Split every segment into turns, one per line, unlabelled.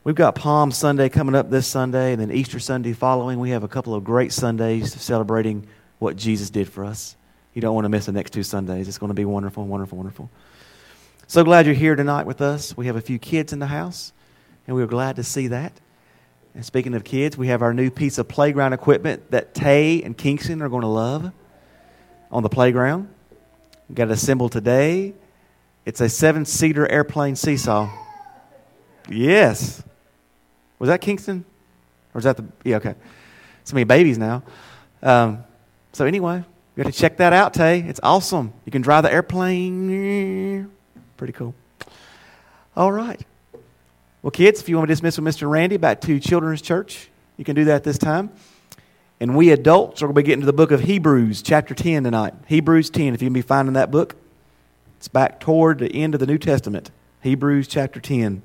We've got Palm Sunday coming up this Sunday, and then Easter Sunday following. We have a couple of great Sundays celebrating what Jesus did for us. You don't want to miss the next 2 Sundays. It's going to be wonderful, wonderful, wonderful. So glad you're here tonight with us. We have a few kids in the house, and we're glad to see that. And speaking of kids, we have our new piece of playground equipment that Tay and Kingston are going to love on the playground. We got it assembled today. It's a 7-seater airplane seesaw. Yes. Was that Kingston? Or is that the... Yeah, okay. So many babies now. So anyway, you got to check that out, Tay. It's awesome. You can drive the airplane. Pretty cool. All right. Well, kids, if you want to dismiss with Mr. Randy back to Children's Church, you can do that this time. And we adults are going to be getting to the book of Hebrews, chapter 10 tonight. Hebrews 10, if you can be finding that book. It's back toward the end of the New Testament. Hebrews chapter 10.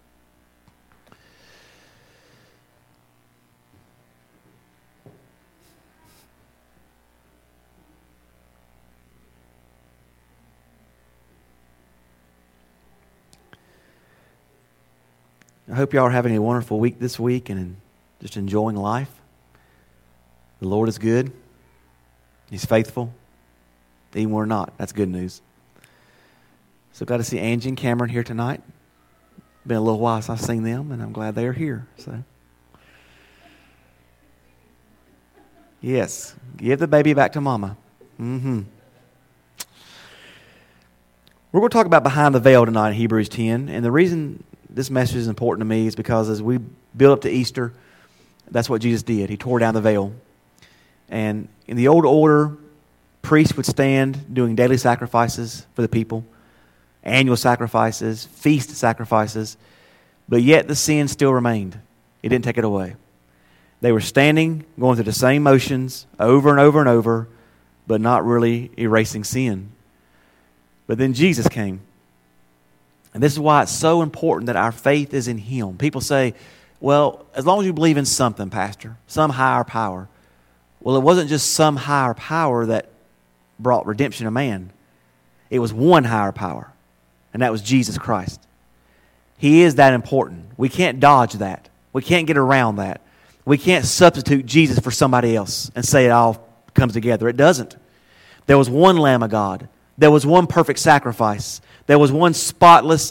I hope y'all are having a wonderful week this week and just enjoying life. The Lord is good. He's faithful. Even when we're not. That's good news. So glad to see Angie and Cameron here tonight. Been a little while since I've seen them, and I'm glad they are here. So, yes, give the baby back to Mama. We're going to talk about behind the veil tonight in Hebrews 10, and the reason this message is important to me is because as we build up to Easter, that's what Jesus did. He tore down the veil. And in the old order, priests would stand doing daily sacrifices for the people, annual sacrifices, feast sacrifices, but yet the sin still remained. He didn't take it away. They were standing, going through the same motions over and over and over, but not really erasing sin. But then Jesus came. And this is why it's so important that our faith is in Him. People say, well, as long as you believe in something, Pastor, some higher power. Well, it wasn't just some higher power that brought redemption to man. It was one higher power, and that was Jesus Christ. He is that important. We can't dodge that. We can't get around that. We can't substitute Jesus for somebody else and say it all comes together. It doesn't. There was one Lamb of God. There was one perfect sacrifice. There was one spotless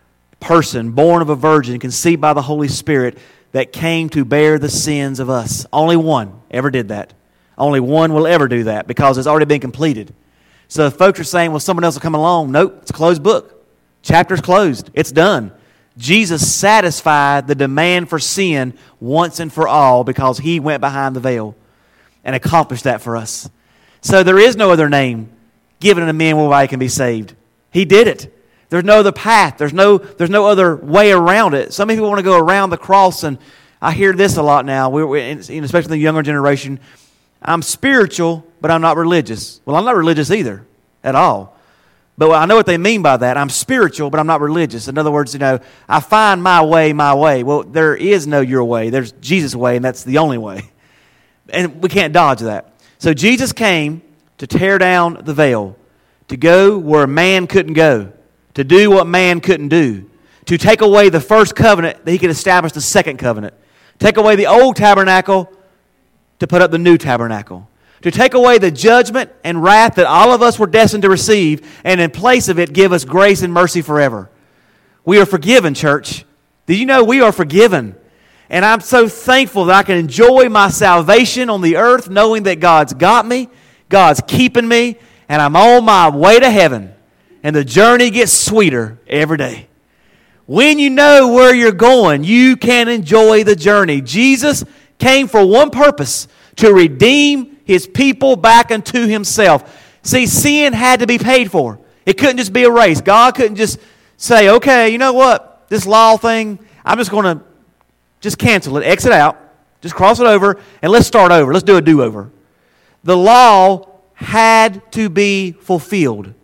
person born of a virgin, conceived by the Holy Spirit, that came to bear the sins of us. Only one ever did that. Only one will ever do that because it's already been completed. So if folks are saying, well, someone else will come along, nope, it's a closed book. Chapter's closed. It's done. Jesus satisfied the demand for sin once and for all because He went behind the veil and accomplished that for us. So there is no other name given to men whereby can be saved. He did it. There's no other path. There's no other way around it. Some people want to go around the cross, and I hear this a lot now, especially the younger generation. I'm spiritual, but I'm not religious. Well, I'm not religious either, at all. But I know what they mean by that. I'm spiritual, but I'm not religious. In other words, I find my way, my way. Well, there is no your way. There's Jesus' way, and that's the only way. And we can't dodge that. So Jesus came to tear down the veil, to go where man couldn't go, to do what man couldn't do, to take away the first covenant that He could establish the second covenant, take away the old tabernacle to put up the new tabernacle, to take away the judgment and wrath that all of us were destined to receive, and in place of it, give us grace and mercy forever. We are forgiven, church. Did you know we are forgiven? And I'm so thankful that I can enjoy my salvation on the earth, knowing that God's got me, God's keeping me, and I'm on my way to heaven. And the journey gets sweeter every day. When you know where you're going, you can enjoy the journey. Jesus came for one purpose, to redeem His people back unto Himself. See, sin had to be paid for. It couldn't just be erased. God couldn't just say, okay, you know what? This law thing, I'm just going to just cancel it, exit out, just cross it over, and let's start over. Let's do a do-over. The law had to be fulfilled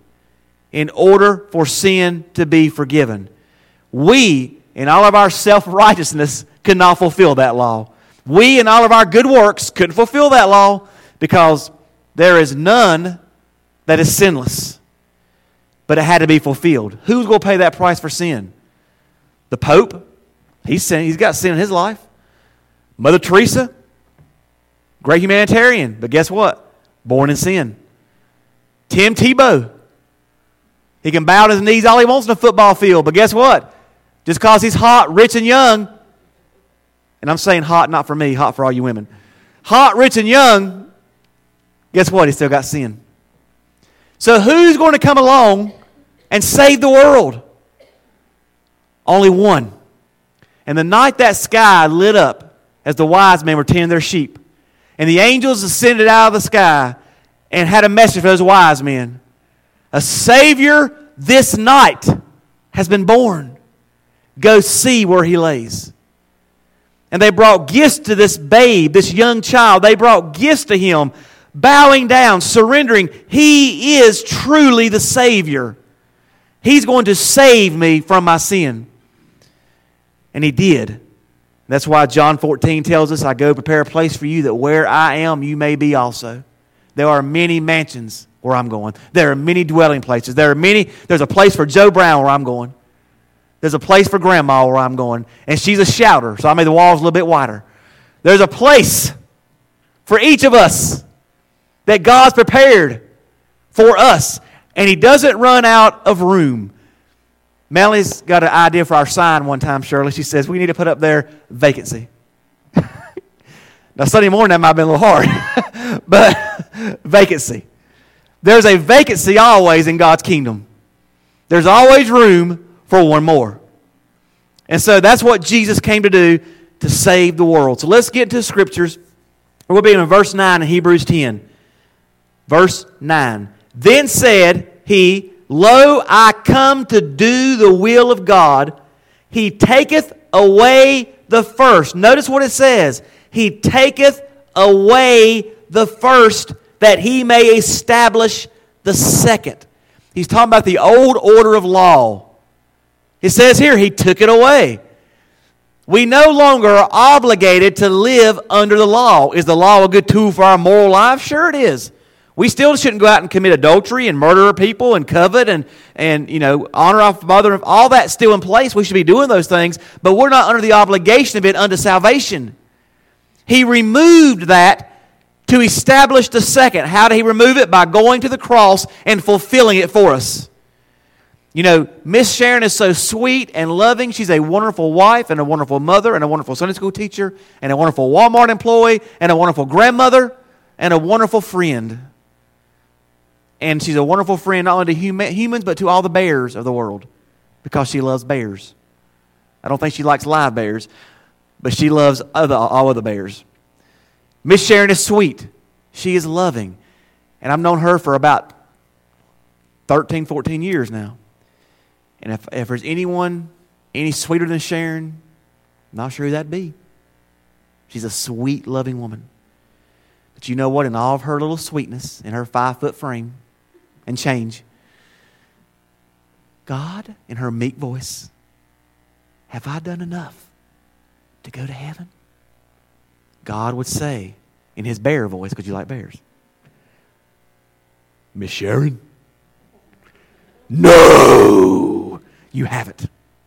in order for sin to be forgiven. We, in all of our self-righteousness, could not fulfill that law. We, in all of our good works, couldn't fulfill that law because there is none that is sinless. But it had to be fulfilled. Who's going to pay that price for sin? The Pope? He's got sin in his life. Mother Teresa, great humanitarian, but guess what? Born in sin. Tim Tebow, he can bow to his knees all he wants in a football field, but guess what? Just because he's hot, rich, and young, and I'm saying hot not for me, hot for all you women. Hot, rich, and young, guess what? He's still got sin. So who's going to come along and save the world? Only one. And the night that sky lit up as the wise men were tending their sheep, and the angels ascended out of the sky and had a message for those wise men. A Savior this night has been born. Go see where he lays. And they brought gifts to this babe, this young child. They brought gifts to him, bowing down, surrendering. He is truly the Savior. He's going to save me from my sin. And he did. That's why John 14 tells us, I go prepare a place for you, that where I am, you may be also. There are many mansions where I'm going. There are many dwelling places. There's a place for Joe Brown where I'm going. There's a place for Grandma where I'm going. And she's a shouter, so I made the walls a little bit wider. There's a place for each of us that God's prepared for us. And he doesn't run out of room. Melanie's got an idea for our sign one time, Shirley. She says, we need to put up there, vacancy. Now, Sunday morning, that might have been a little hard. But vacancy. There's a vacancy always in God's kingdom. There's always room for one more. And so that's what Jesus came to do, to save the world. So let's get into the Scriptures. We'll be in verse 9 in Hebrews 10. Verse 9. Then said he, Lo, I come to do the will of God. He taketh away the first. Notice what it says. He taketh away the first, that he may establish the second. He's talking about the old order of law. It says here, he took it away. We no longer are obligated to live under the law. Is the law a good tool for our moral life? Sure it is. We still shouldn't go out and commit adultery and murder people and covet and honor our mother. All that's still in place. We should be doing those things, but we're not under the obligation of it unto salvation. He removed that to establish the second. How did he remove it? By going to the cross and fulfilling it for us. You know, Miss Sharon is so sweet and loving. She's a wonderful wife and a wonderful mother and a wonderful Sunday school teacher and a wonderful Walmart employee and a wonderful grandmother and a wonderful friend. And she's a wonderful friend not only to humans but to all the bears of the world, because she loves bears. I don't think she likes live bears, but she loves all other bears. Miss Sharon is sweet. She is loving. And I've known her for about 13, 14 years now. And if there's anyone any sweeter than Sharon, I'm not sure who that'd be. She's a sweet, loving woman. But you know what? In all of her little sweetness, in her 5-foot frame and change, God, in her meek voice, have I done enough to go to heaven? God would say, in his bear voice, because you like bears, Miss Sharon, no, you haven't.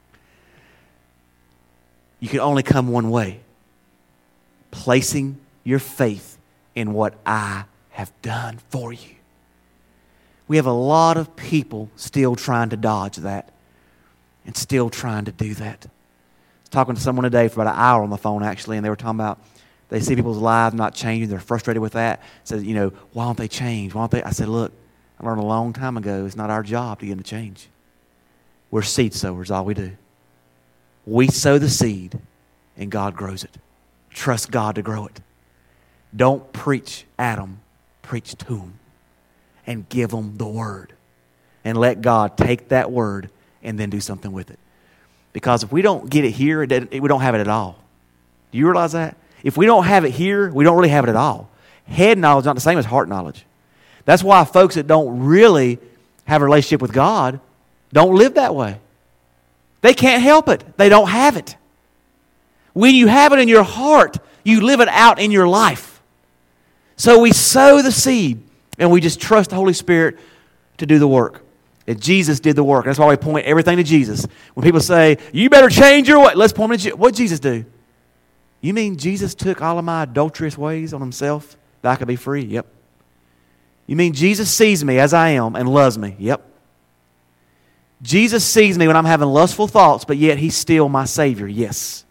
You can only come one way, placing your faith in what I have done for you. We have a lot of people still trying to dodge that and still trying to do that. I was talking to someone today for about an hour on the phone, actually, and they were talking about they see people's lives not changing. They're frustrated with that. Said, why don't they change? Why don't they? I said, look, I learned a long time ago, it's not our job to get them to change. We're seed sowers, all we do. We sow the seed, and God grows it. Trust God to grow it. Don't preach at them. Preach to them. And give them the word. And let God take that word and then do something with it. Because if we don't get it here, we don't have it at all. Do you realize that? If we don't have it here, we don't really have it at all. Head knowledge is not the same as heart knowledge. That's why folks that don't really have a relationship with God don't live that way. They can't help it. They don't have it. When you have it in your heart, you live it out in your life. So we sow the seed and we just trust the Holy Spirit to do the work. Jesus did the work. That's why we point everything to Jesus. When people say, you better change your way, let's point to Jesus. What did Jesus do? You mean Jesus took all of my adulterous ways on himself that I could be free? Yep. You mean Jesus sees me as I am and loves me? Yep. Jesus sees me when I'm having lustful thoughts, but yet he's still my Savior. Yes.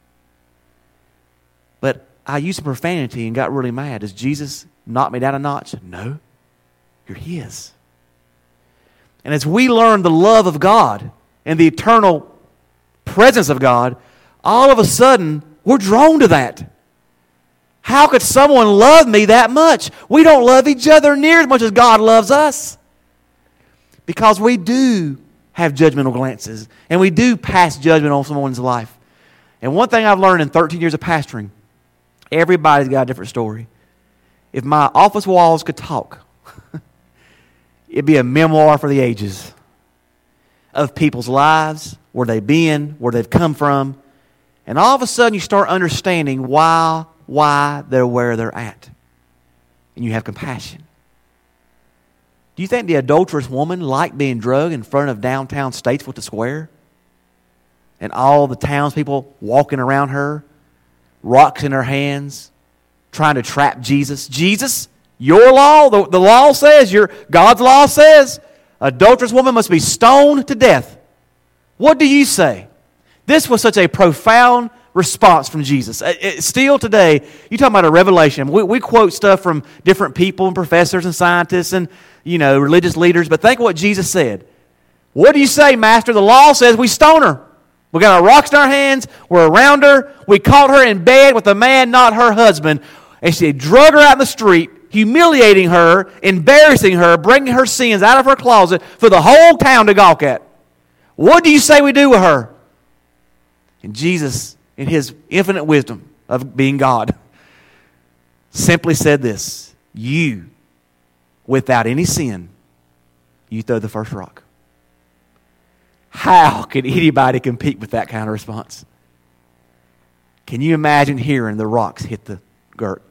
But I used some profanity and got really mad. Does Jesus knock me down a notch? No. You're his. And as we learn the love of God and the eternal presence of God, all of a sudden, we're drawn to that. How could someone love me that much? We don't love each other near as much as God loves us. Because we do have judgmental glances, and we do pass judgment on someone's life. And one thing I've learned in 13 years of pastoring, everybody's got a different story. If my office walls could talk, it'd be a memoir for the ages of people's lives, where they've been, where they've come from. And all of a sudden you start understanding why they're where they're at. And you have compassion. Do you think the adulterous woman liked being drugged in front of downtown Statesville to Square? And all the townspeople walking around her, rocks in her hands, trying to trap Jesus. Jesus, your law, the law says, God's law says, adulterous woman must be stoned to death. What do you say? This was such a profound response from Jesus. Still today, you talk about a revelation. We quote stuff from different people and professors and scientists and religious leaders, but think of what Jesus said. What do you say, Master? The law says we stone her. We got our rocks in our hands. We're around her. We caught her in bed with a man not her husband, and she drug her out in the street, humiliating her, embarrassing her, bringing her sins out of her closet for the whole town to gawk at. What do you say we do with her? And Jesus, in his infinite wisdom of being God, simply said this: you, without any sin, you throw the first rock. How can anybody compete with that kind of response? Can you imagine hearing the rocks hit the dirt?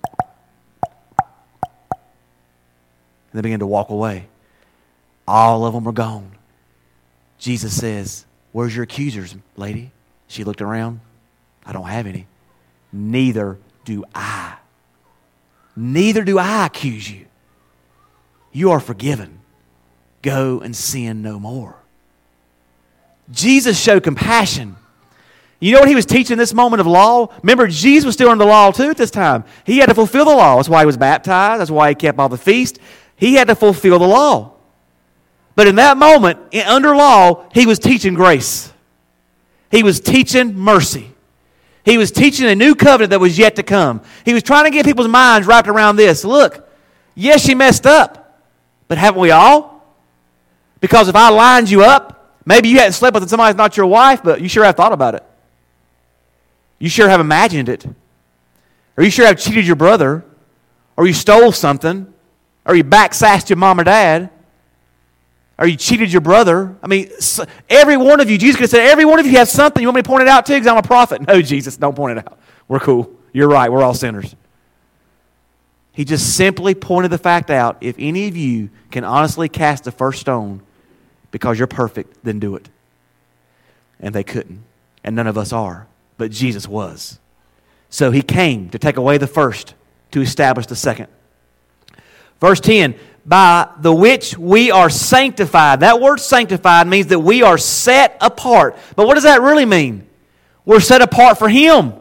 And they begin to walk away. All of them are gone. Jesus says, where's your accusers, lady? She looked around. I don't have any. Neither do I. Neither do I accuse you. You are forgiven. Go and sin no more. Jesus showed compassion. You know what he was teaching in this moment of law? Remember, Jesus was still under the law too at this time. He had to fulfill the law. That's why he was baptized. That's why he kept all the feasts. He had to fulfill the law. But in that moment, under law, he was teaching grace. He was teaching mercy. He was teaching a new covenant that was yet to come. He was trying to get people's minds wrapped around this. Look, yes, you messed up, but haven't we all? Because if I lined you up, maybe you hadn't slept with somebody that's not your wife, but you sure have thought about it. You sure have imagined it. Or you sure have cheated your brother, or you stole something, or you backsassed your mom or dad, or you cheated your brother. I mean, every one of you, Jesus could have said, every one of you has something. You want me to point it out too because I'm a prophet? No, Jesus, don't point it out. We're cool. You're right. We're all sinners. He just simply pointed the fact out. If any of you can honestly cast the first stone because you're perfect, then do it. And they couldn't. And none of us are. But Jesus was. So he came to take away the first to establish the second. Verse 10, by the which we are sanctified. That word sanctified means that we are set apart. But what does that really mean? We're set apart for him.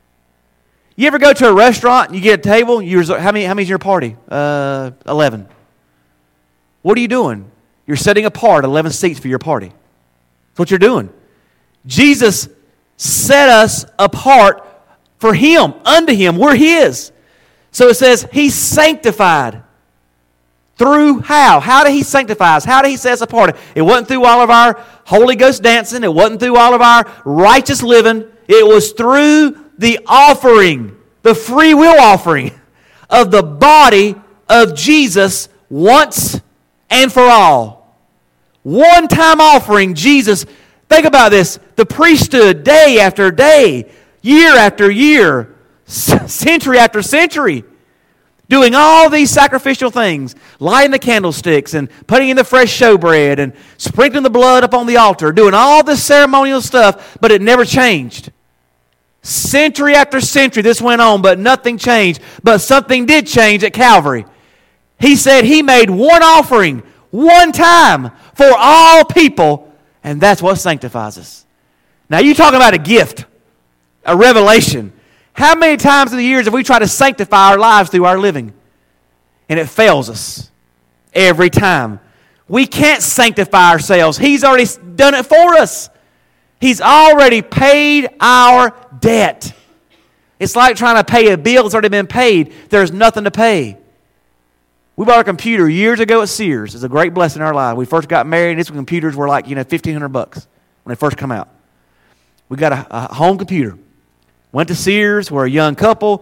You ever go to a restaurant and you get a table? How many's in your party? 11. What are you doing? You're setting apart 11 seats for your party. That's what you're doing. Jesus set us apart for him, unto him. We're his. So it says he's sanctified. Through how? How did he sanctify us? How did he set us apart? It wasn't through all of our Holy Ghost dancing. It wasn't through all of our righteous living. It was through the offering, the free will offering of the body of Jesus once and for all. One-time offering, Jesus. Think about this. The priesthood, day after day, year after year, century after century. doing all these sacrificial things, lighting the candlesticks and putting in the fresh showbread and sprinkling the blood up on the altar, doing all this ceremonial stuff, but it never changed. Century after century this went on, but nothing changed. But something did change at Calvary. He said he made one offering, one time, for all people, and that's what sanctifies us. Now you talking about a gift, a revelation. How many times in the years have we tried to sanctify our lives through our living? And it fails us every time. We can't sanctify ourselves. He's already done it for us. He's already paid our debt. It's like trying to pay a bill that's already been paid. There's nothing to pay. We bought a computer years ago at Sears. It's a great blessing in our life. We first got married, and these computers were like, $1,500 when they first come out. We got a home computer. Went to Sears. We're a young couple.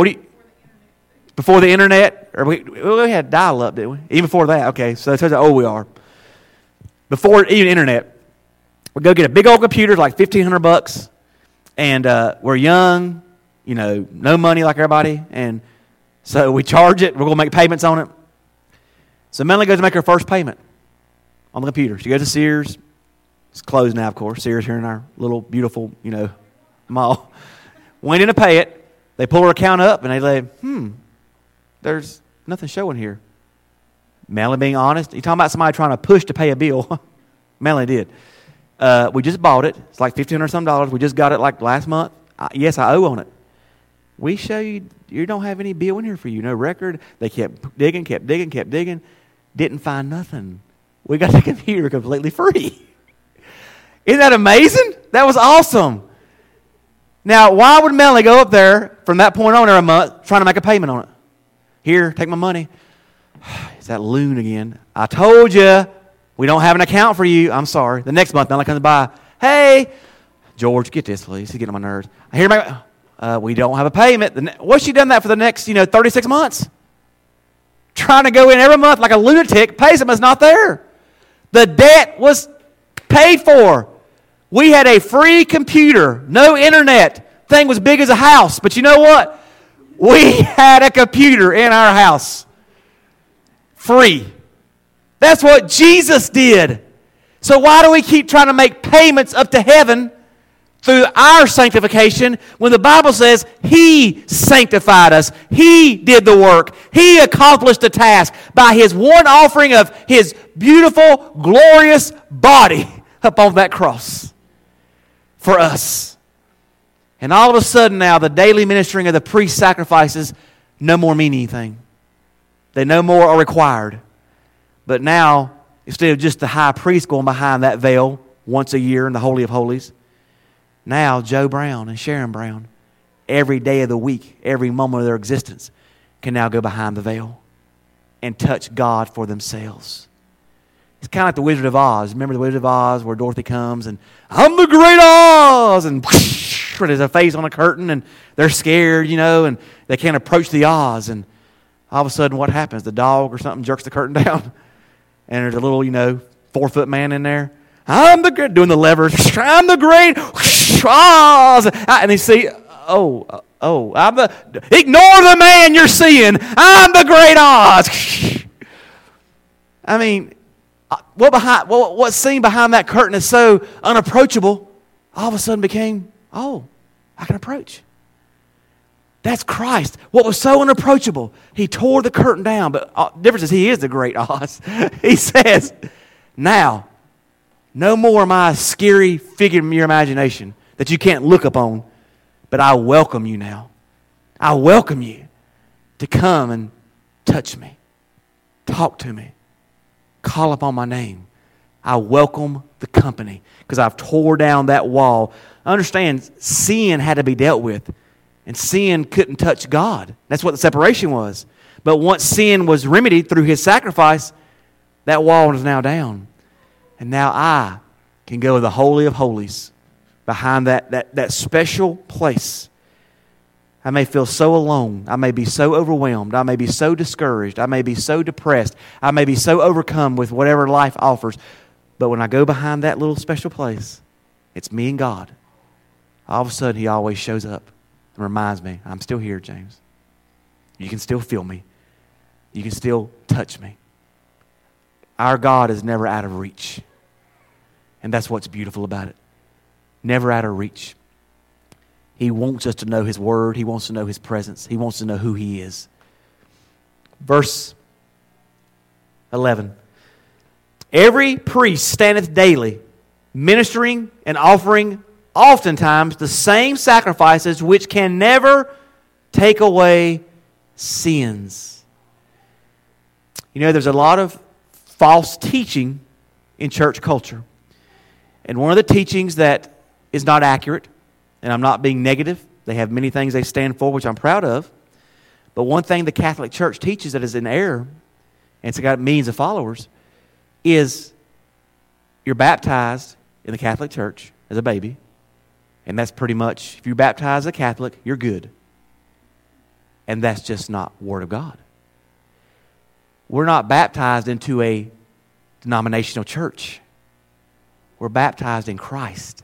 Before the internet? Or we had dial-up, didn't we? Even before that. Okay, so that tells you how old we are. Before even internet, we go get a big old computer, like $1,500, and we're young, no money like everybody, and so we charge it. We're going to make payments on it. So Melanie goes to make her first payment on the computer. She goes to Sears. It's closed now, of course. Sears here in our little beautiful, mall. Went in to pay it. They pull her account up, and they say, there's nothing showing here. Melanie being honest. You talking about somebody trying to push to pay a bill. Melanie did. We just bought it. It's like $1,500 some. We just got it like last month. Yes, I owe on it. We show you don't have any bill in here for you. No record. They kept digging. Didn't find nothing. We got the computer completely free. Isn't that amazing? That was awesome. Now, why would Melanie go up there from that point on every month trying to make a payment on it? Here, take my money. It's that loon again. I told you we don't have an account for you. I'm sorry. The next month, Melanie comes by. Hey, George, get this, please. He's getting on my nerves. We don't have a payment. What's she done that for the next, 36 months? Trying to go in every month like a lunatic. Pays him, it's not there. The debt was paid for. We had a free computer, no internet. Thing was big as a house. But you know what? We had a computer in our house. Free. That's what Jesus did. So why do we keep trying to make payments up to heaven through our sanctification when the Bible says He sanctified us? He did the work. He accomplished the task by His one offering of His beautiful, glorious body up on that cross for us. And all of a sudden now, the daily ministering of the priest sacrifices no more mean anything. They no more are required. But now, instead of just the high priest going behind that veil once a year in the Holy of Holies, now Joe Brown and Sharon Brown, every day of the week, every moment of their existence, can now go behind the veil and touch God for themselves. It's kind of like the Wizard of Oz. Remember the Wizard of Oz where Dorothy comes and, I'm the great Oz! And whoosh, there's a face on a curtain and they're scared, and they can't approach the Oz. And all of a sudden what happens? The dog or something jerks the curtain down and there's a little, 4-foot man in there. I'm the great, doing the levers. I'm the great Oz. And they see, I'm the, ignore the man you're seeing. I'm the great Oz. I mean, what's seen behind that curtain is so unapproachable, all of a sudden became, I can approach. That's Christ. What was so unapproachable, He tore the curtain down. But the difference is He is the great Oz. He says, now, no more am I a scary figure in your imagination that you can't look upon, but I welcome you now. I welcome you to come and touch me, talk to me, call upon my name. I welcome the company because I've tore down that wall. Understand, sin had to be dealt with, and sin couldn't touch God. That's what the separation was. But once sin was remedied through His sacrifice, that wall is now down. And now I can go to the Holy of Holies behind that special place. I may feel so alone. I may be so overwhelmed. I may be so discouraged. I may be so depressed. I may be so overcome with whatever life offers. But when I go behind that little special place, it's me and God. All of a sudden, He always shows up and reminds me, I'm still here, James. You can still feel me. You can still touch me. Our God is never out of reach. And that's what's beautiful about it. Never out of reach. He wants us to know His Word. He wants to know His presence. He wants to know who He is. Verse 11. Every priest standeth daily, ministering and offering oftentimes the same sacrifices which can never take away sins. You know, there's a lot of false teaching in church culture. And one of the teachings that is not accurate, and I'm not being negative, they have many things they stand for, which I'm proud of. But one thing the Catholic Church teaches that is in error, and it's got millions of followers, is you're baptized in the Catholic Church as a baby, and that's pretty much, if you're baptized as a Catholic, you're good. And that's just not Word of God. We're not baptized into a denominational church. We're baptized in Christ.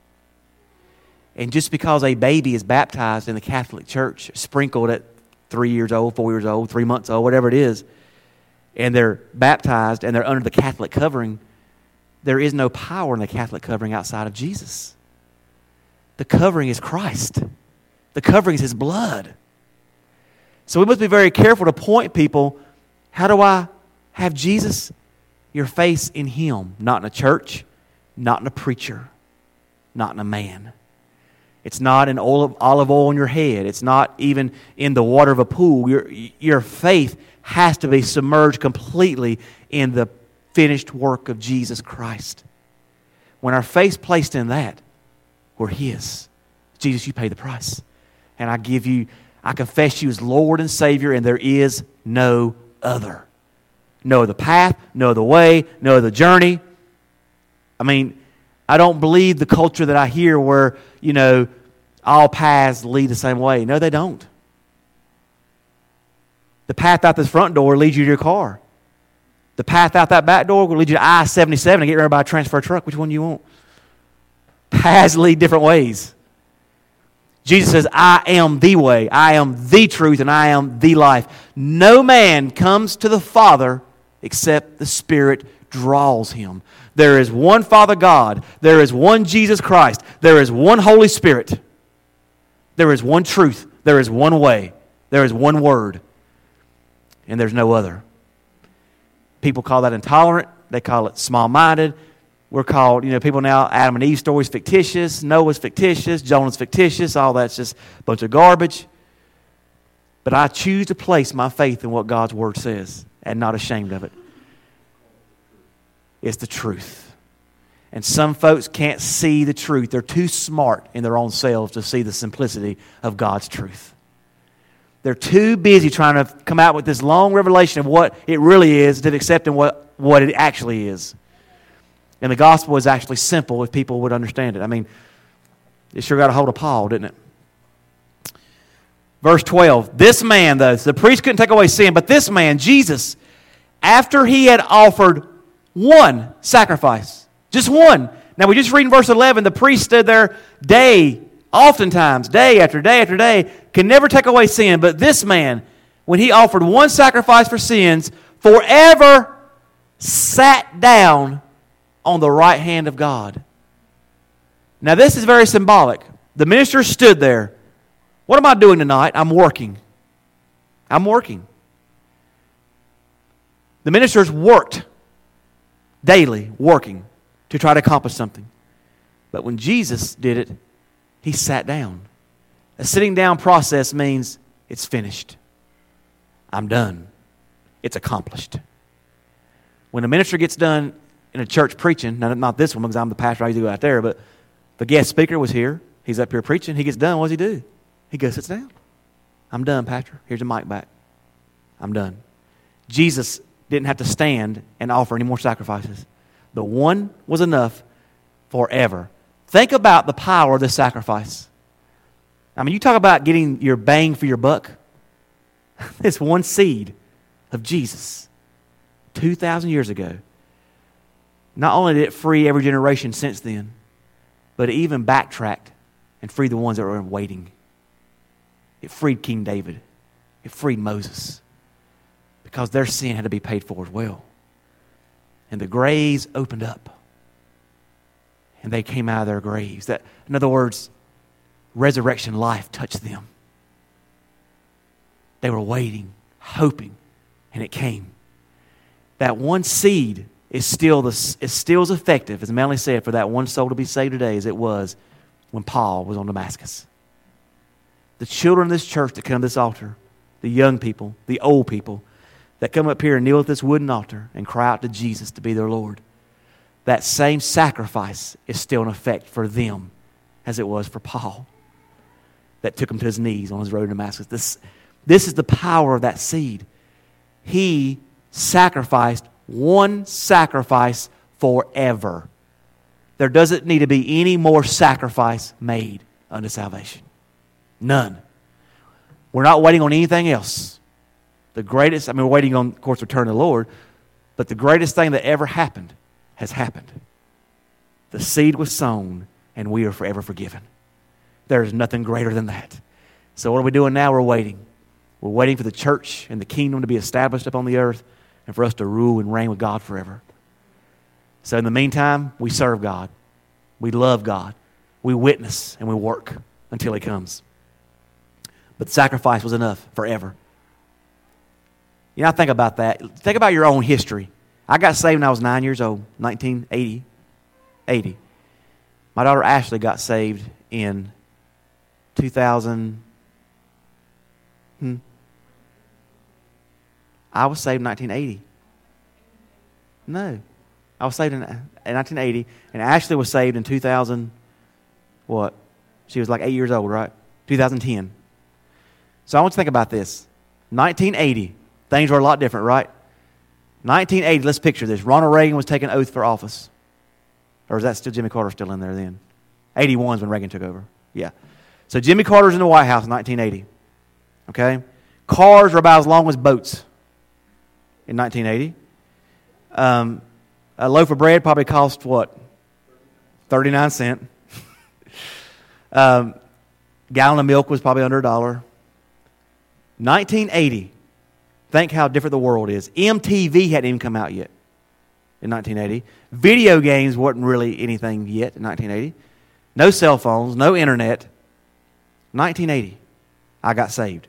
And just because a baby is baptized in the Catholic Church, sprinkled at 3 years old, 4 years old, 3 months old, whatever it is, and they're baptized and they're under the Catholic covering, there is no power in the Catholic covering outside of Jesus. The covering is Christ. The covering is His blood. So we must be very careful to point people, how do I have Jesus? Your faith in Him, not in a church, not in a preacher, not in a man. It's not in olive oil on your head. It's not even in the water of a pool. Your faith has to be submerged completely in the finished work of Jesus Christ. When our faith's placed in that, we're His. Jesus, you pay the price. And I confess you as Lord and Savior, and there is no other. No other path, no other way, no other journey. I mean, I don't believe the culture that I hear where, all paths lead the same way. No, they don't. The path out this front door leads you to your car. The path out that back door will lead you to I-77 and get ready by a transfer truck. Which one do you want? Paths lead different ways. Jesus says, I am the way, I am the truth, and I am the life. No man comes to the Father except the Spirit draws him. There is one Father God. There is one Jesus Christ. There is one Holy Spirit. There is one truth. There is one way. There is one word. And there's no other. People call that intolerant. They call it small-minded. We're called, people now, Adam and Eve story's fictitious, Noah's fictitious, Jonah's fictitious, all that's just a bunch of garbage. But I choose to place my faith in what God's Word says and not ashamed of it. It's the truth. And some folks can't see the truth. They're too smart in their own selves to see the simplicity of God's truth. They're too busy trying to come out with this long revelation of what it really is to accepting what it actually is. And the gospel is actually simple if people would understand it. I mean, it sure got a hold of Paul, didn't it? Verse 12. This man, though, the priest couldn't take away sin, but this man, Jesus, after he had offered one sacrifice, just one. Now, we just read in verse 11, the priest stood there oftentimes, day after day after day, can never take away sin. But this man, when he offered one sacrifice for sins, forever sat down on the right hand of God. Now this is very symbolic. The minister stood there. What am I doing tonight? I'm working. I'm working. The ministers worked daily, working to try to accomplish something. But when Jesus did it, He sat down. A sitting down process means it's finished. I'm done. It's accomplished. When a minister gets done in a church preaching, now not this one because I'm the pastor, I usually go out there, but the guest speaker was here. He's up here preaching. He gets done. What does he do? He goes, sits down. I'm done, pastor. Here's your mic back. I'm done. Jesus didn't have to stand and offer any more sacrifices. The one was enough forever. Think about the power of this sacrifice. I mean, you talk about getting your bang for your buck. This one seed of Jesus 2,000 years ago. Not only did it free every generation since then, but it even backtracked and freed the ones that were waiting. It freed King David. It freed Moses. because their sin had to be paid for as well. And the graves opened up. And they came out of their graves. That, in other words, resurrection life touched them. They were waiting, hoping, and it came. That one seed is still as effective, as Melanie said, for that one soul to be saved today as it was when Paul was on Damascus. The children of this church that come to this altar, the young people, the old people, that come up here and kneel at this wooden altar and cry out to Jesus to be their Lord, that same sacrifice is still in effect for them as it was for Paul that took him to his knees on his road to Damascus. This is the power of that seed. He sacrificed one sacrifice forever. There doesn't need to be any more sacrifice made unto salvation. None. We're not waiting on anything else. The greatest, we're waiting on, of course, return of the Lord, but the greatest thing that ever happened has happened. The seed was sown, and we are forever forgiven. There is nothing greater than that. So what are we doing now? We're waiting. We're waiting for the church and the kingdom to be established upon the earth and for us to rule and reign with God forever. So in the meantime, we serve God. We love God. We witness and we work until He comes. But sacrifice was enough forever. You know, think about that. Think about your own history. I got saved when I was 9 years old, 1980. My daughter Ashley got saved in 2000. I was saved in 1980. No. I was saved in 1980, and Ashley was saved in 2000, what? She was like 8 years old, right? 2010. So I want you to think about this. 1980. Things were a lot different, right? 1980, let's picture this. Ronald Reagan was taking oath for office. Or is that still Jimmy Carter still in there then? 81 is when Reagan took over. Yeah. So Jimmy Carter's in the White House in 1980. Okay? Cars were about as long as boats in 1980. A loaf of bread probably cost what? 39 cents. Gallon of milk was probably under $1. 1980. Think how different the world is. MTV hadn't even come out yet in 1980. Video games wasn't really anything yet in 1980. No cell phones, no internet. 1980, I got saved.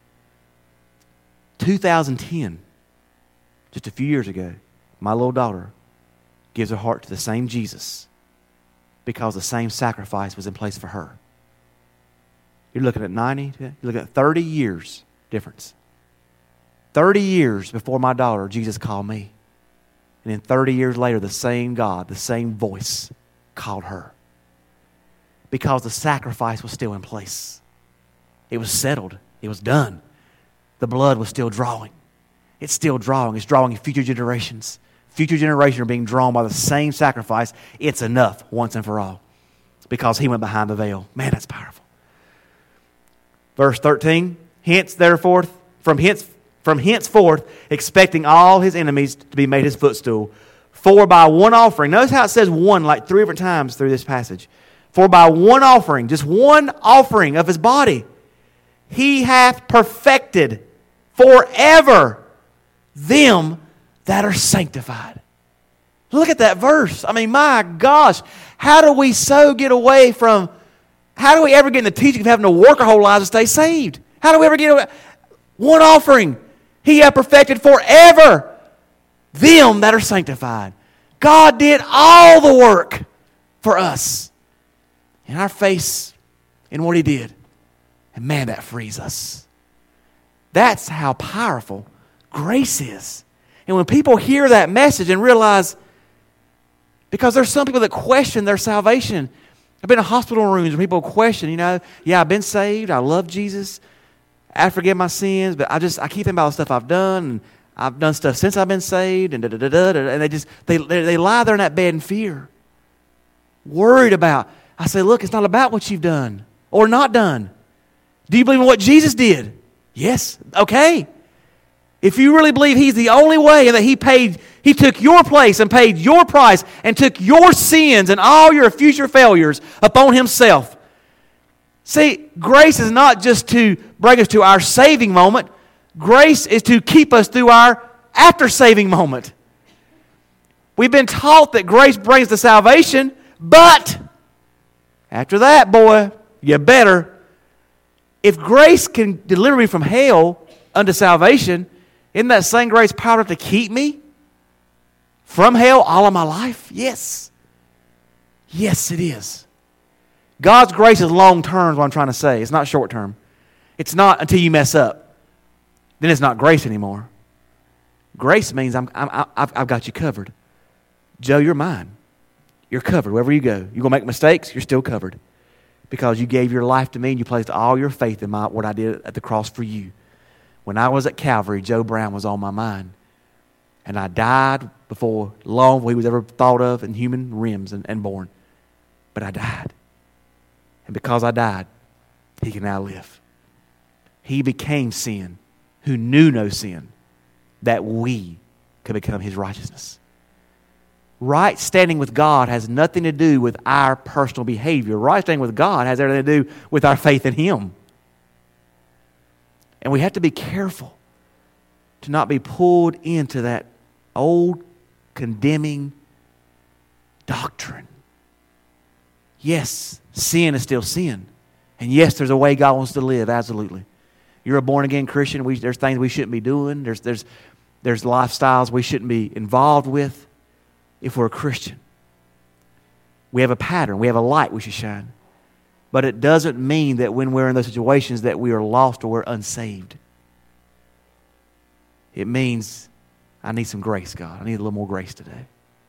2010, just a few years ago, my little daughter gives her heart to the same Jesus because the same sacrifice was in place for her. You're looking at 90, you're looking at 30 years difference. 30 years before my daughter, Jesus called me. And then 30 years later, the same God, the same voice called her. Because the sacrifice was still in place. It was settled. It was done. The blood was still drawing. It's still drawing. It's drawing future generations. Future generations are being drawn by the same sacrifice. It's enough once and for all. Because He went behind the veil. Man, that's powerful. Verse 13, hence therefore, from henceforth, expecting all His enemies to be made His footstool. For by one offering, notice how it says one like 3 different times through this passage. For by one offering, just one offering of His body, He hath perfected forever them that are sanctified. Look at that verse. I mean, my gosh, how do we so get away from, how do we ever get in the teaching of having to work our whole lives to stay saved? How do we ever get away? One offering. He hath perfected forever them that are sanctified. God did all the work for us. In our face, in what He did. And man, that frees us. That's how powerful grace is. And when people hear that message and realize, because there's some people that question their salvation. I've been in hospital rooms where people question, yeah, I've been saved, I love Jesus, I forgive my sins, but I keep thinking about the stuff I've done, and I've done stuff since I've been saved, and and they lie there in that bed in fear, worried about. I say, look, it's not about what you've done or not done. Do you believe in what Jesus did? Yes. Okay. If you really believe He's the only way and that He took your place and paid your price and took your sins and all your future failures upon Himself. See, grace is not just to bring us to our saving moment. Grace is to keep us through our after-saving moment. We've been taught that grace brings to salvation, but after that, boy, you better. If grace can deliver me from hell unto salvation, isn't that same grace power enough to keep me from hell all of my life? Yes. Yes, it is. God's grace is long-term is what I'm trying to say. It's not short-term. It's not until you mess up. Then it's not grace anymore. Grace means I've got you covered. Joe, you're mine. You're covered wherever you go. You're going to make mistakes, you're still covered. Because you gave your life to me and you placed all your faith in what I did at the cross for you. When I was at Calvary, Joe Brown was on my mind. And I died long before he was ever thought of in human realms and born. But I died. And because I died, he can now live. He became sin, who knew no sin, that we could become his righteousness. Right standing with God has nothing to do with our personal behavior. Right standing with God has everything to do with our faith in him. And we have to be careful to not be pulled into that old condemning doctrine. Yes, sin is still sin. And yes, there's a way God wants to live, absolutely. You're a born-again Christian. There's things we shouldn't be doing. There's lifestyles we shouldn't be involved with if we're a Christian. We have a pattern. We have a light we should shine. But it doesn't mean that when we're in those situations that we are lost or we're unsaved. It means I need some grace, God. I need a little more grace today.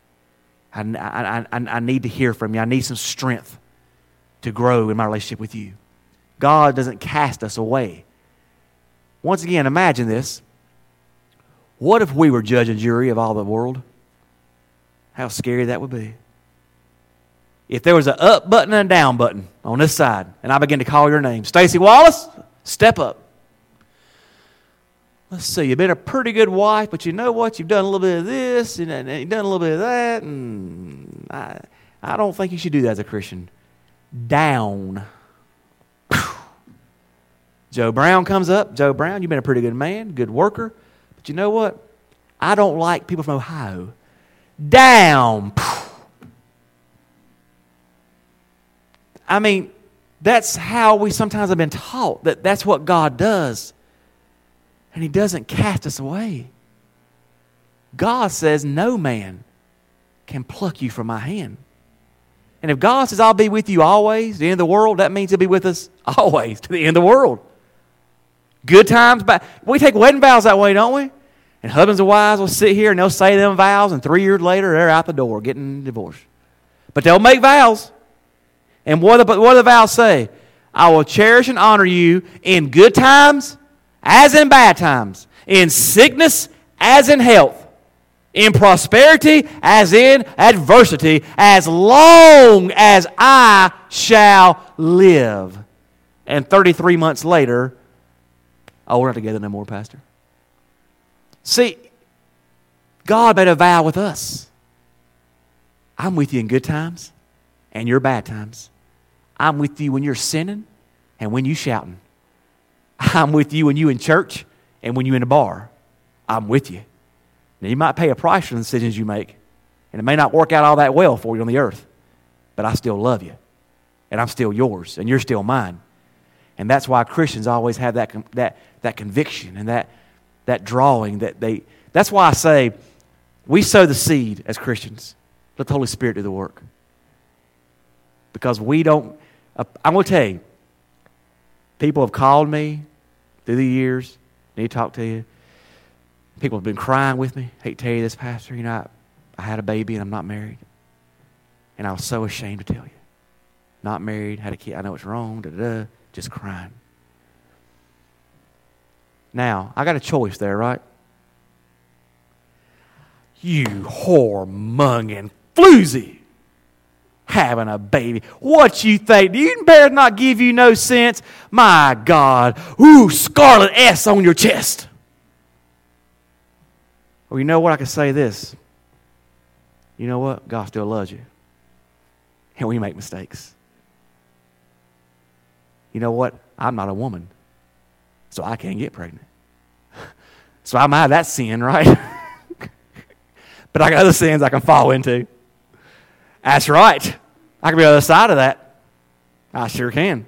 I need to hear from you. I need some strength to grow in my relationship with you. God doesn't cast us away. Once again, imagine this. What if we were judge and jury of all the world? How scary that would be. If there was an up button and a down button on this side, and I begin to call your name, Stacy Wallace, step up. Let's see, you've been a pretty good wife, but you know what? You've done a little bit of this, and you've done a little bit of that, and I don't think you should do that as a Christian. Down. Joe Brown comes up. Joe Brown, you've been a pretty good man, good worker, but you know what? I don't like people from Ohio. Down. I mean, that's how we sometimes have been taught, that's what God does. And he doesn't cast us away. God says no man can pluck you from my hand. And if God says I'll be with you always, to the end of the world, that means he'll be with us always to the end of the world. Good times, but we take wedding vows that way, don't we? And husbands and wives will sit here and they'll say them vows, and 3 years later they're out the door getting divorced. But they'll make vows. And what do the vows say? I will cherish and honor you in good times as in bad times, in sickness as in health, in prosperity as in adversity, as long as I shall live. And 33 months later, oh, we're not together no more, Pastor. See, God made a vow with us. I'm with you in good times and your bad times. I'm with you when you're sinning and when you're shouting. I'm with you when you're in church and when you're in a bar. I'm with you. Now, you might pay a price for the decisions you make, and it may not work out all that well for you on the earth, but I still love you, and I'm still yours, and you're still mine. And that's why Christians always have that conviction and that drawing. That's why I say we sow the seed as Christians. Let the Holy Spirit do the work. Because we don't, I'm going to tell you, people have called me through the years, need to talk to you. People have been crying with me. Hate to tell you this, Pastor, I had a baby and I'm not married. And I was so ashamed to tell you. Not married, had a kid, I know it's wrong, just crying. Now, I got a choice there, right? You whoremonging floozy. Having a baby. What you think? Do you better not give you no sense? My God. Ooh, scarlet S on your chest. Well, you know what? I can say this. You know what? God still loves you. And we make mistakes. You know what? I'm not a woman. So I can't get pregnant. So I'm out of that sin, right? But I got other sins I can fall into. That's right. I can be on the other side of that. I sure can.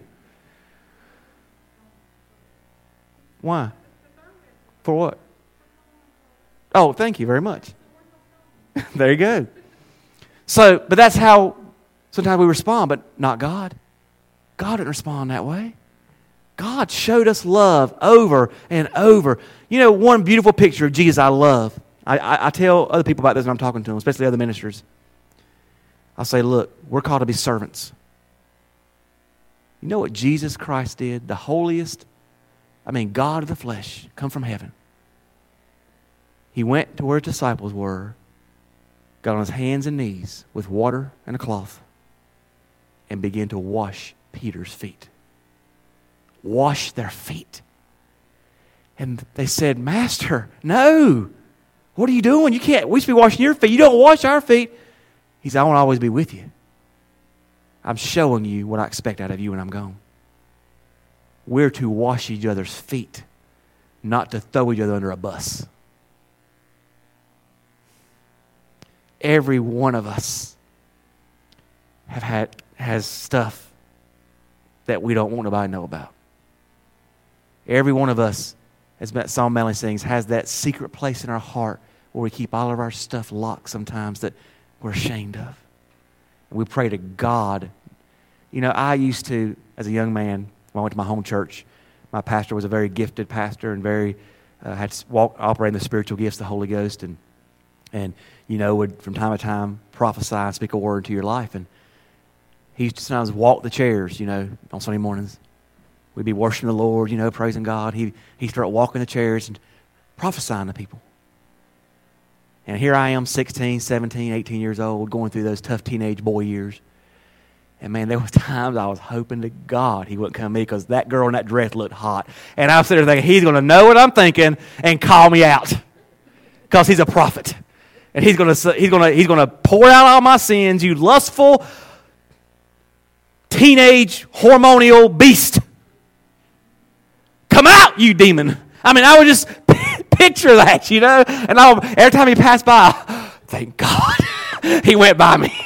Why? For what? Oh, thank you very much. There you go. So, but that's how sometimes we respond, but not God. God didn't respond that way. God showed us love over and over. You know, one beautiful picture of Jesus I love. I tell other people about this when I'm talking to them, especially other ministers. I'll say, look, we're called to be servants. You know what Jesus Christ did? The holiest, God of the flesh, come from heaven. He went to where his disciples were, got on his hands and knees with water and a cloth, and began to wash Peter's feet. Wash their feet. And they said, Master, no. What are you doing? You can't. We should be washing your feet. You don't wash our feet. He said, I want to always be with you. I'm showing you what I expect out of you when I'm gone. We're to wash each other's feet, not to throw each other under a bus. Every one of us has stuff that we don't want nobody to know about. Every one of us, as Psalm Melanie sings, has that secret place in our heart where we keep all of our stuff locked sometimes that we're ashamed of. And we pray to God. You know, I used to, as a young man, when I went to my home church, my pastor was a very gifted pastor and very had operating the spiritual gifts, the Holy Ghost, and you know, would from time to time prophesy and speak a word into your life. And he used to sometimes walk the chairs, you know, on Sunday mornings. We'd be worshiping the Lord, you know, praising God. He'd start walking the chairs and prophesying to people. And here I am, 16, 17, 18 years old, going through those tough teenage boy years. And man, there was times I was hoping to God he wouldn't come to me because that girl in that dress looked hot. And I was sitting there thinking, he's going to know what I'm thinking and call me out because he's a prophet. And he's going to pour out all my sins, you lustful, teenage, hormonal beast. Come out, you demon. I would just picture that, you know. And every time he passed by, thank God he went by me.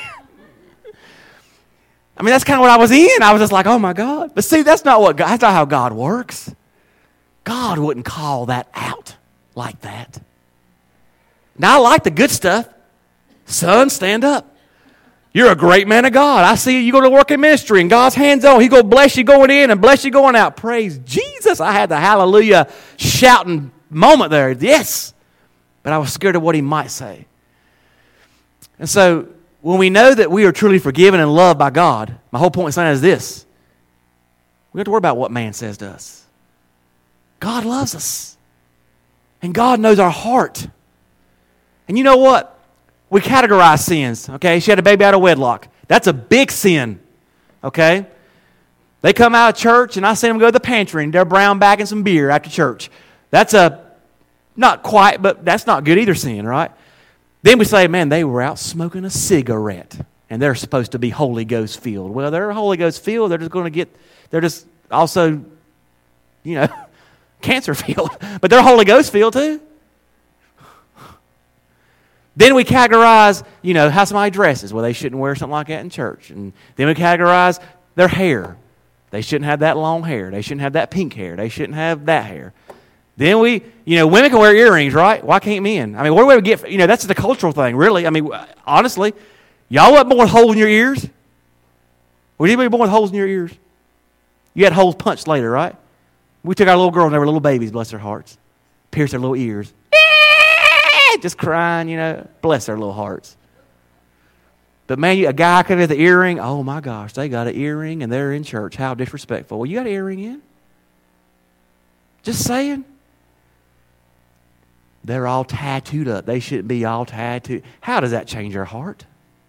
That's kind of what I was in. I was just like, oh my God. But see, that's not how God works. God wouldn't call that out like that. Now, I like the good stuff. Son, stand up. You're a great man of God. I see you go to work in ministry and God's hands on. He's going to bless you going in and bless you going out. Praise Jesus. I had the hallelujah shouting moment there. Yes. But I was scared of what he might say. And so, when we know that we are truly forgiven and loved by God, my whole point in saying is this. We don't have to worry about what man says to us. God loves us. And God knows our heart. And you know what? We categorize sins, okay? She had a baby out of wedlock. That's a big sin, okay? They come out of church, and I see them go to the pantry, and they're brown bagging some beer after church. That's not quite, but that's not good either sin, right? Then we say, man, they were out smoking a cigarette, and they're supposed to be Holy Ghost filled. Well, they're Holy Ghost filled. They're just also, you know, cancer filled. But they're Holy Ghost filled too. Then we categorize, you know, how somebody dresses. Well, they shouldn't wear something like that in church. And then we categorize their hair. They shouldn't have that long hair. They shouldn't have that pink hair. They shouldn't have that hair. Then women can wear earrings, right? Why can't men? What do we get? That's the cultural thing, really. Honestly, y'all wasn't born with holes in your ears? Was anybody born with holes in your ears? You had holes punched later, right? We took our little girls and they were little babies, bless their hearts. Pierced their little ears. Just crying, bless their little hearts. But man, a guy could have the earring. Oh my gosh, they got an earring and they're in church. How disrespectful. Well, you got an earring in? Just saying. They're all tattooed up. They shouldn't be all tattooed. How does that change your heart?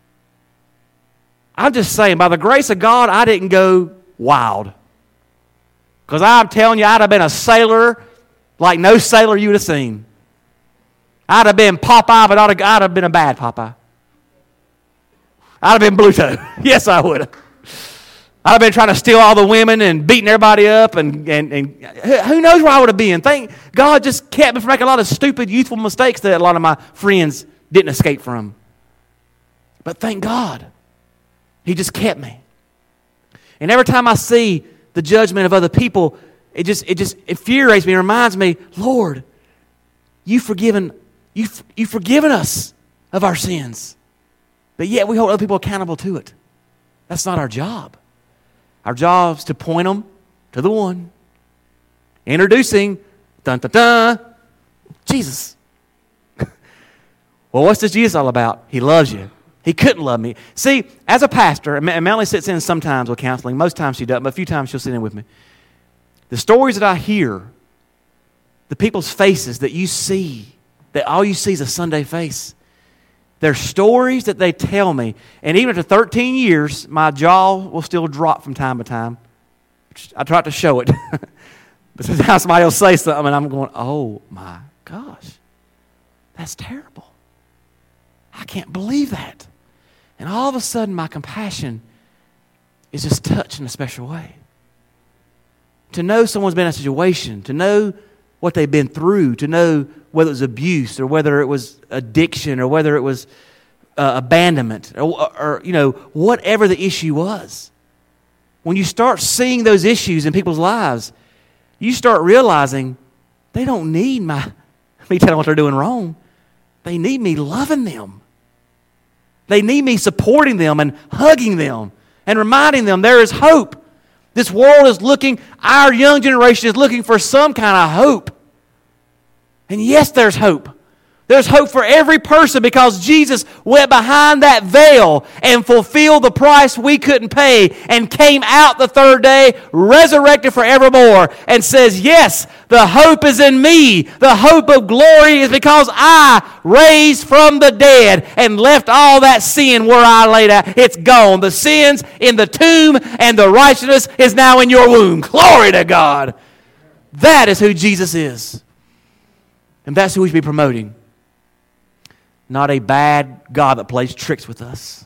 I'm just saying, by the grace of God, I didn't go wild. Because I'm telling you, I'd have been a sailor like no sailor you would have seen. I'd have been Popeye, but I'd have been a bad Popeye. I'd have been Bluto. Yes, I would have. I'd have been trying to steal all the women and beating everybody up, and who knows where I would have been. Thank God just kept me from making a lot of stupid, youthful mistakes that a lot of my friends didn't escape from. But thank God, He just kept me. And every time I see the judgment of other people, it just infuriates me and reminds me, Lord, you've forgiven us of our sins. But yet we hold other people accountable to it. That's not our job. Our job is to point them to the one. Introducing, Jesus. Well, what's this Jesus all about? He loves you. He couldn't love me. See, as a pastor, and Melanie sits in sometimes with counseling. Most times she doesn't, but a few times she'll sit in with me. The stories that I hear, the people's faces that you see, that all you see is a Sunday face. They're stories that they tell me. And even after 13 years, my jaw will still drop from time to time. I try to show it. But sometimes somebody will say something and I'm going, oh my gosh, that's terrible. I can't believe that. And all of a sudden my compassion is just touched in a special way. To know someone's been in a situation, to know what they've been through, to know whether it was abuse or whether it was addiction or whether it was abandonment or whatever the issue was. When you start seeing those issues in people's lives, you start realizing they don't need me telling them what they're doing wrong. They need me loving them. They need me supporting them and hugging them and reminding them there is hope. This world is looking, our young generation is looking for some kind of hope. And yes, there's hope. There's hope for every person because Jesus went behind that veil and fulfilled the price we couldn't pay and came out the third day, resurrected forevermore, and says, yes, the hope is in me. The hope of glory is because I raised from the dead and left all that sin where I laid out. It's gone. The sin's in the tomb and the righteousness is now in your womb. Glory to God. That is who Jesus is. And that's who we should be promoting. Not a bad God that plays tricks with us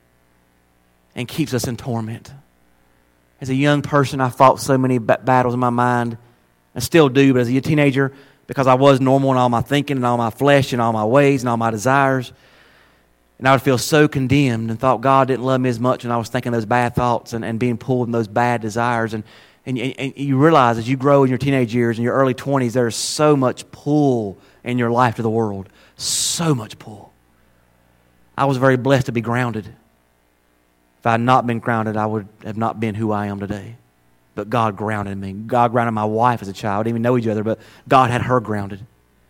and keeps us in torment. As a young person, I fought so many battles in my mind. I still do, but as a teenager, because I was normal in all my thinking and all my flesh and all my ways and all my desires, and I would feel so condemned and thought God didn't love me as much, and I was thinking those bad thoughts and being pulled in those bad desires. And you realize as you grow in your teenage years, in your early 20s, there's so much pull in your life to the world. So much pull. I was very blessed to be grounded. If I had not been grounded, I would have not been who I am today. But God grounded me. God grounded my wife as a child. We didn't even know each other, but God had her grounded.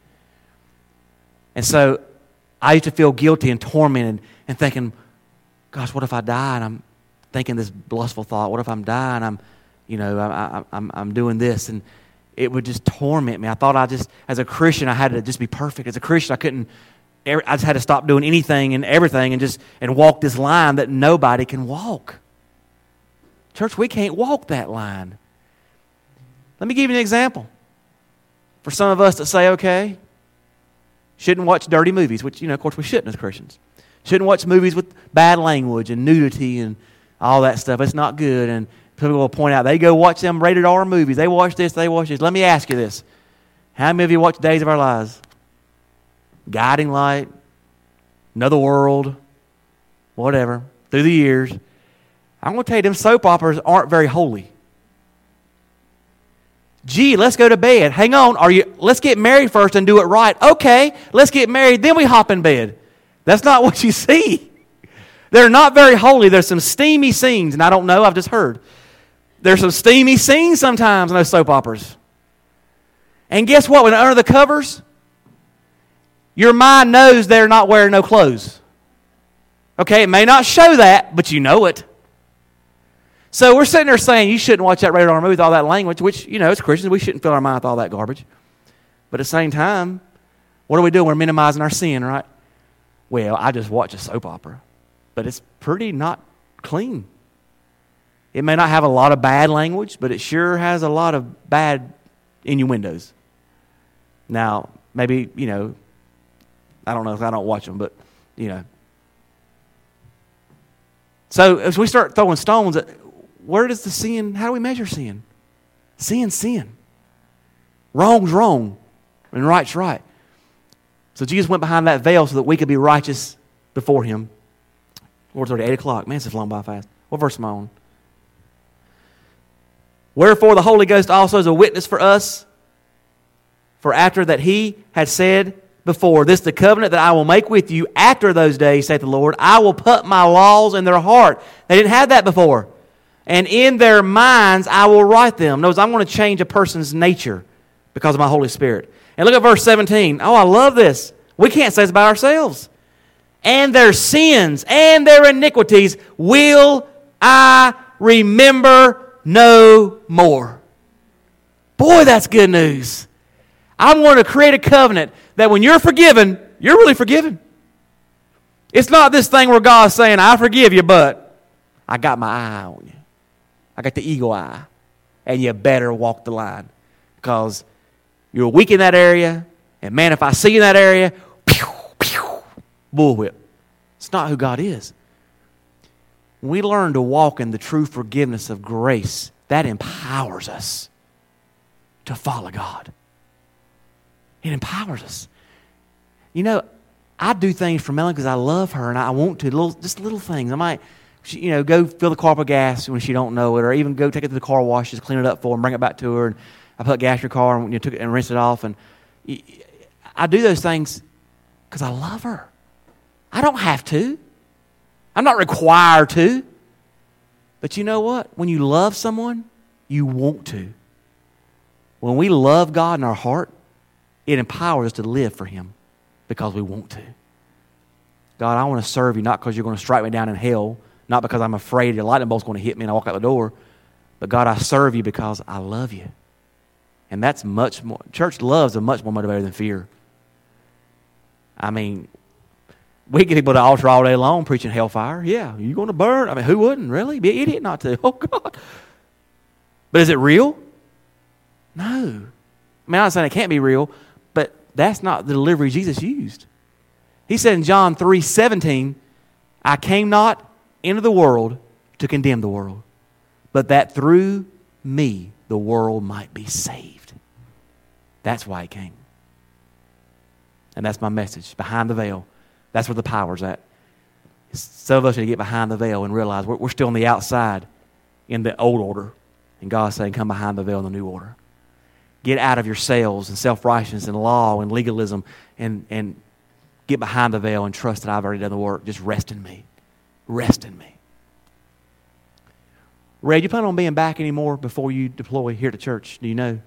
And so I used to feel guilty and tormented and thinking, gosh, what if I die? And I'm thinking this blissful thought, what if I'm dying? I'm doing this, and it would just torment me. I thought as a Christian, I had to just be perfect. As a Christian, I just had to stop doing anything and everything and walk this line that nobody can walk. Church, we can't walk that line. Let me give you an example. For some of us that say, okay, shouldn't watch dirty movies, which, of course we shouldn't as Christians. Shouldn't watch movies with bad language and nudity and all that stuff. It's not good. And people will point out, they go watch them rated R movies. They watch this, they watch this. Let me ask you this. How many of you watch Days of Our Lives? Guiding Light, Another World, whatever, through the years. I'm going to tell you, them soap operas aren't very holy. Gee, let's go to bed. Hang on, let's get married first and do it right. Okay, let's get married, then we hop in bed. That's not what you see. They're not very holy. There's some steamy scenes, and I don't know, I've just heard. There's some steamy scenes sometimes in those soap operas. And guess what? When they're under the covers, your mind knows they're not wearing no clothes. Okay, it may not show that, but you know it. So we're sitting there saying, you shouldn't watch that rated R movie with all that language, which, as Christians, we shouldn't fill our mind with all that garbage. But at the same time, what are we doing? We're minimizing our sin, right? Well, I just watch a soap opera, but it's pretty not clean. It may not have a lot of bad language, but it sure has a lot of bad innuendos. Now, maybe, I don't know if I don't watch them, but, So as we start throwing stones, where does the sin, how do we measure sin? Sin's sin. Wrong's wrong, and right's right. So Jesus went behind that veil so that we could be righteous before Him. Lord's already 8 o'clock. Man, it's flown by fast. What verse am I on? Wherefore the Holy Ghost also is a witness for us. For after that He had said before, this the covenant that I will make with you after those days, saith the Lord. I will put my laws in their heart. They didn't have that before. And in their minds I will write them. Notice, I'm going to change a person's nature because of my Holy Spirit. And look at verse 17. Oh, I love this. We can't say this about ourselves. And their sins and their iniquities will I remember no more. Boy, that's good news. I'm going to create a covenant that when you're forgiven, you're really forgiven. It's not this thing where God's saying, I forgive you, but I got my eye on you. I got the eagle eye. And you better walk the line. Because you're weak in that area. And man, if I see you in that area, pew, pew, bullwhip. It's not who God is. When we learn to walk in the true forgiveness of grace, that empowers us to follow God. It empowers us. You know, I do things for Melanie because I love her and I want to. Just little things. I might, go fill the car up with gas when she don't know it, or even go take it to the car wash, just clean it up for her and bring it back to her. And I put gas in her car and took it and rinse it off. And I do those things because I love her. I don't have to. I'm not required to. But you know what? When you love someone, you want to. When we love God in our heart, it empowers us to live for Him because we want to. God, I want to serve you not because you're going to strike me down in hell, not because I'm afraid your lightning bolt's going to hit me and I walk out the door, but God, I serve you because I love you. And that's much more, church loves are much more motivated than fear. I mean, we get people to the altar all day long preaching hellfire. Yeah, you're going to burn. I mean, who wouldn't, really? Be an idiot not to. Oh, God. But is it real? No. I mean, I'm not saying it can't be real, but that's not the delivery Jesus used. He said in John 3:17, I came not into the world to condemn the world, but that through me the world might be saved. That's why He came. And that's my message, behind the veil. That's where the power's at. Some of us need to get behind the veil and realize we're still on the outside in the old order. And God's saying, come behind the veil in the new order. Get out of yourselves and self-righteousness and law and legalism and get behind the veil and trust that I've already done the work. Just rest in me. Rest in me. Ray, do you plan on being back anymore before you deploy here at the church? Do you know?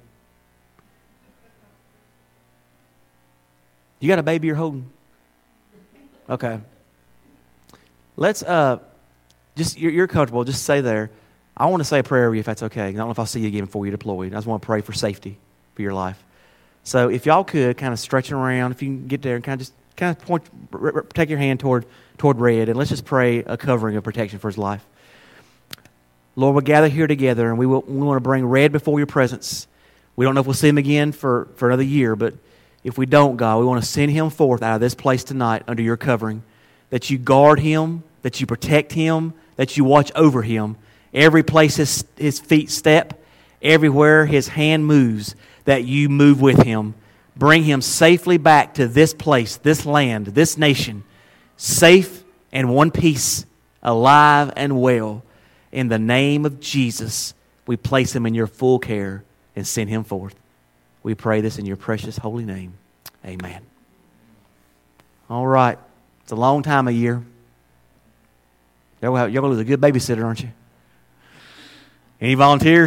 You got a baby you're holding? Okay. Let's, you're comfortable. Just stay there. I want to say a prayer over you if that's okay. I don't know if I'll see you again before you deploy. I just want to pray for safety for your life. So if y'all could kind of stretch around, if you can get there and kind of point, take your hand toward Red, and let's just pray a covering of protection for his life. Lord, we'll gather here together, and we want to bring Red before your presence. We don't know if we'll see him again for another year, but if we don't, God, we want to send him forth out of this place tonight under your covering, that you guard him, that you protect him, that you watch over him. Every place his feet step, everywhere his hand moves, that you move with him. Bring him safely back to this place, this land, this nation, safe and one piece, alive and well. In the name of Jesus, we place him in your full care and send him forth. We pray this in your precious holy name. Amen. All right. It's a long time of year. You're going to lose a good babysitter, aren't you? Any volunteers?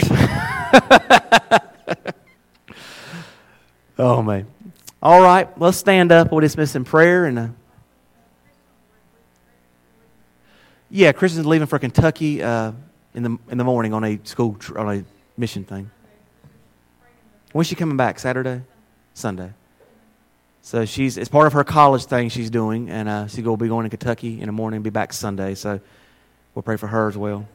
Oh, man. All right. Let's stand up. We'll dismiss in prayer. And yeah, Kristen's leaving for Kentucky in the morning on a on a mission thing. When's she coming back? Saturday? Sunday. So it's part of her college thing she's doing, and she's going to be going to Kentucky in the morning and be back Sunday. So we'll pray for her as well.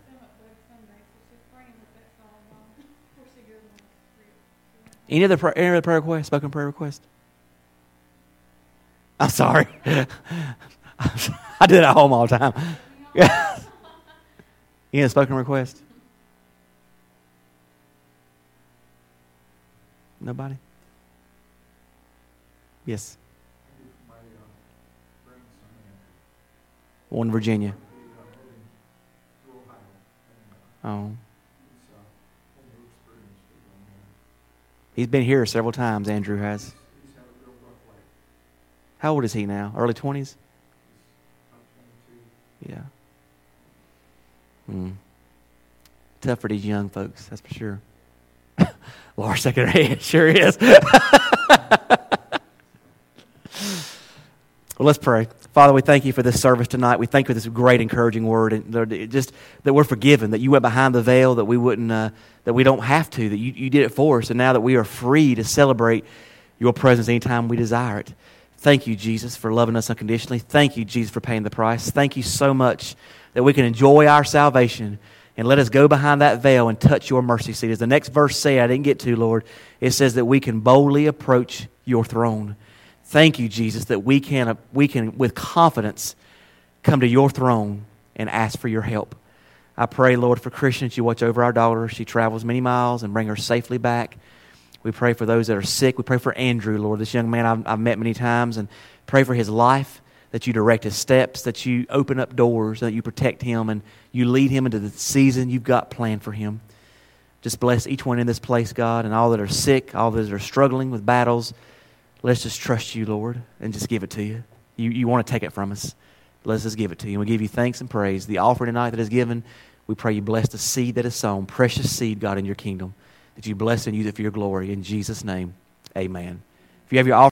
Any other prayer request? Spoken prayer request? I'm sorry. I do that at home all the time. Any other spoken request? Nobody? Yes. One in Virginia. Oh. He's been here several times, Andrew has. How old is he now? Early 20s? Yeah. Tough for these young folks, that's for sure. Laura shaking her head. Sure is. Well, let's pray. Father, we thank you for this service tonight. We thank you for this great, encouraging word, and Lord, just that we're forgiven, that you went behind the veil, that we wouldn't, that we don't have to, that you did it for us, and now that we are free to celebrate your presence anytime we desire it. Thank you, Jesus, for loving us unconditionally. Thank you, Jesus, for paying the price. Thank you so much that we can enjoy our salvation and let us go behind that veil and touch your mercy seat. As the next verse says, I didn't get to, Lord, it says that we can boldly approach your throne. Thank you, Jesus, that we can with confidence come to your throne and ask for your help. I pray, Lord, for Christian, that you watch over our daughter. She travels many miles and bring her safely back. We pray for those that are sick. We pray for Andrew, Lord, this young man I've met many times, and pray for his life, that you direct his steps, that you open up doors, that you protect him, and you lead him into the season you've got planned for him. Just bless each one in this place, God, and all that are sick, all that are struggling with battles. Let's just trust you, Lord, and just give it to you. You want to take it from us. Let's just give it to you. And we give you thanks and praise. The offering tonight that is given, we pray you bless the seed that is sown, precious seed, God, in your kingdom, that you bless and use it for your glory. In Jesus' name, amen. If you have your offering,